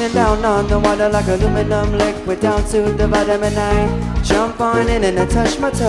Raining down on the water like aluminum liquid down to the bottom, and I jump on in and I touch my toes.